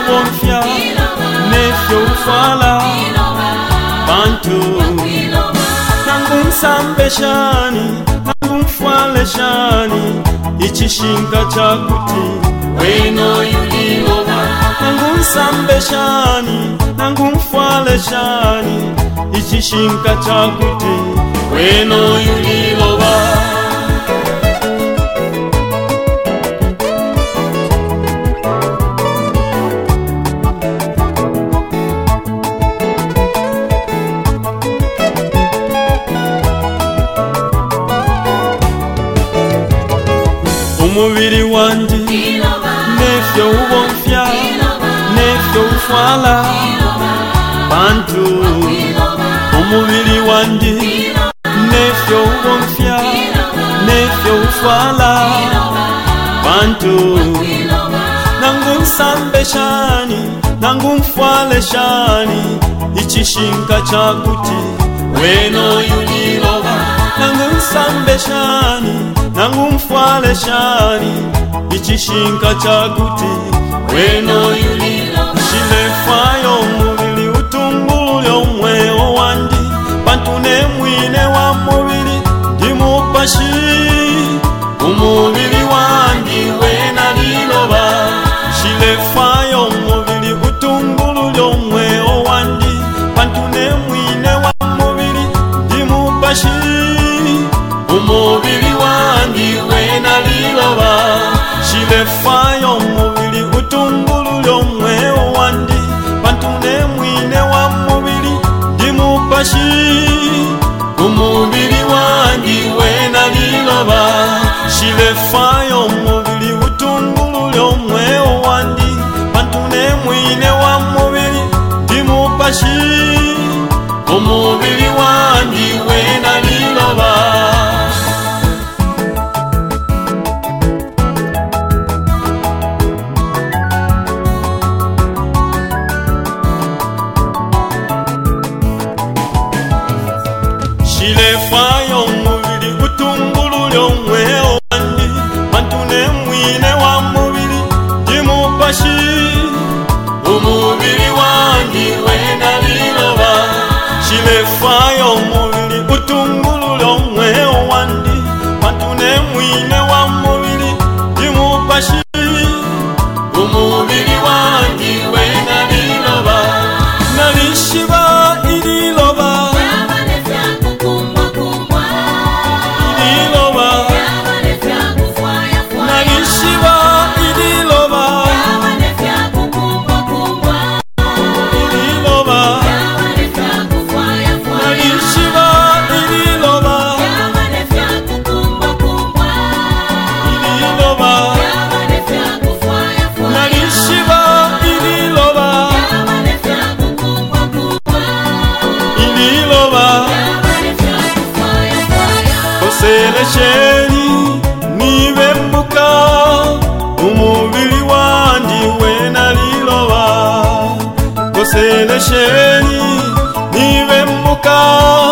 ubonfya nefyo ufala bantu nangumsambe shani nangumfwale shani ichishinga chakuti weno yuliloba nangumsambe shani nangumfwale shani ichishinga chakuti weno yuliloba umubiri wanje nefyo ubonfya nefyo ufwala bantu umubiri wanje nefyo ubonfya nefyo ufwala bantu nangumsambe shani nangumfwale shani ichishinga chakuti weno yuliloba nangumsambe shani nangumfwale shani ichishinga chakuti weno yuliloba shilefayo mubili utumbulyo mweo wandi pantune mwine wa mubili ndimupashi umubili wandi wena liloba shilefayo mubili utumbulyo mweo wandi pantune mwine wa mubili ndimupashi umubili wandi wena liloba shilefayo mubili utumbulyo mweo wandi pantune mwine wa mubili ndimupashi umubili wandi wena liloba shilefayo mubili utumbulyo mweo wandi pantune mwine wa mubili ndimupashi umubili wandi wena liloba shilefayo mubili utumbulyo mweo wandi pantune mwine wa mubili ndimupashi umubili wandi wena liloba shilefayo mubili utumbulyo mweo wandi pantune mwine wa mubili ndimupashi umubili wandi wena liloba nalishiba ililoba Selesheni nibembuka umubili wandi wena liloba Selesheni nibembuka